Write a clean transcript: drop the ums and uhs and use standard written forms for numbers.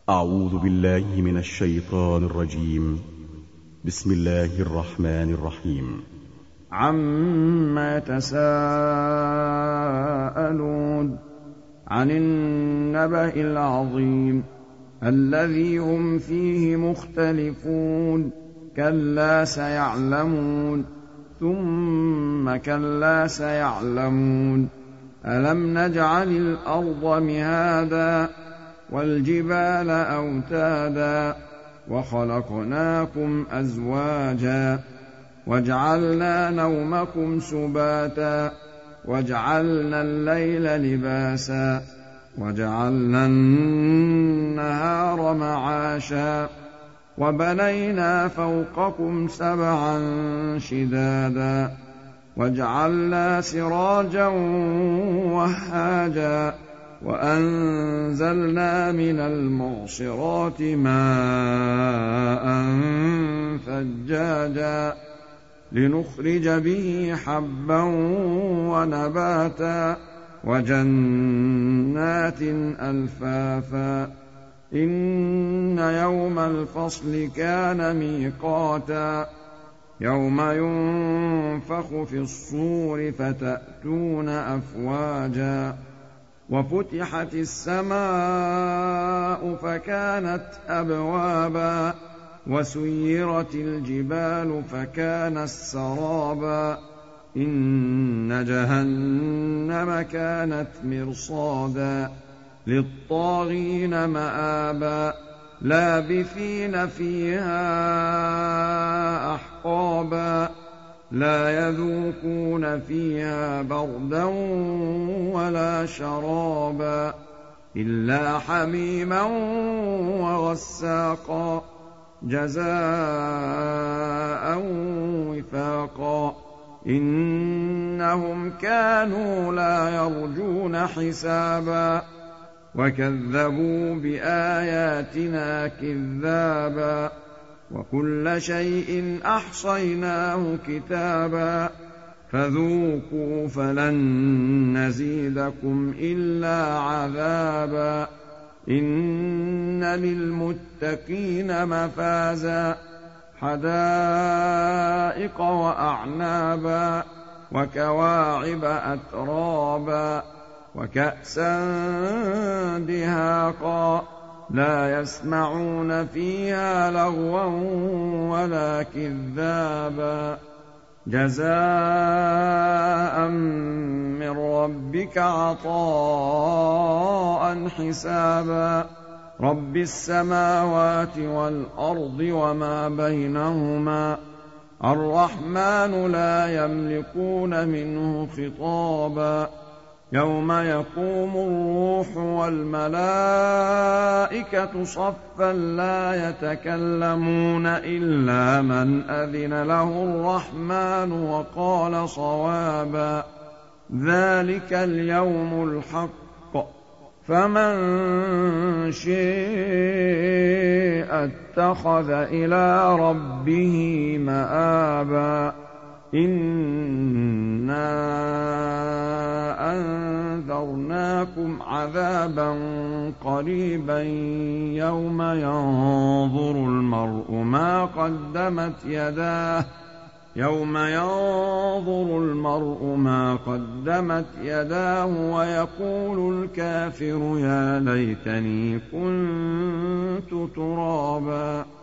أعوذ بالله من الشيطان الرجيم. بسم الله الرحمن الرحيم. عما يتساءلون عن النبأ العظيم الذي هم فيه مختلفون كلا سيعلمون ثم كلا سيعلمون ألم نجعل الأرض مهادا والجبال أوتادا وخلقناكم أزواجا وجعلنا نومكم سباتا وجعلنا الليل لباسا وجعلنا النهار معاشا وبنينا فوقكم سبعا شدادا وجعلنا سراجا وهاجا وأنزلنا من المعصرات ماء ثجاجا لنخرج به حبا ونباتا وجنات ألفافا إن يوم الفصل كان ميقاتا يوم ينفخ في الصور فتأتون أفواجا وفتحت السماء فكانت أبوابا وسيرت الجبال فكانت سرابا إن جهنم كانت مرصادا للطاغين مآبا لابثين فيها أحقابا لا يذوقون فيها بردا ولا شرابا إلا حميما وغساقا جزاء وفاقا إنهم كانوا لا يرجون حسابا وكذبوا بآياتنا كذابا وكل شيء أحصيناه كتابا فذوقوا فلن نزيدكم إلا عذابا إن للمتقين مفازا حدائق وأعنابا وكواعب أترابا وكأسا دهاقا لا يسمعون فيها لغوا ولا كذابا جزاء من ربك عطاء حسابا رب السماوات والأرض وما بينهما الرحمن لا يملكون منه خطابا يوم يقوم الروح والملائكة صفا لا يتكلمون إلا من أذن له الرحمن وقال صوابا ذلك اليوم الحق فمن شاء اتخذ إلى ربه مآبا إنا أنذرناكم عذابا قريبا يوم ينظر المرء ما قدمت يداه ويقول الكافر يا ليتني كنت ترابا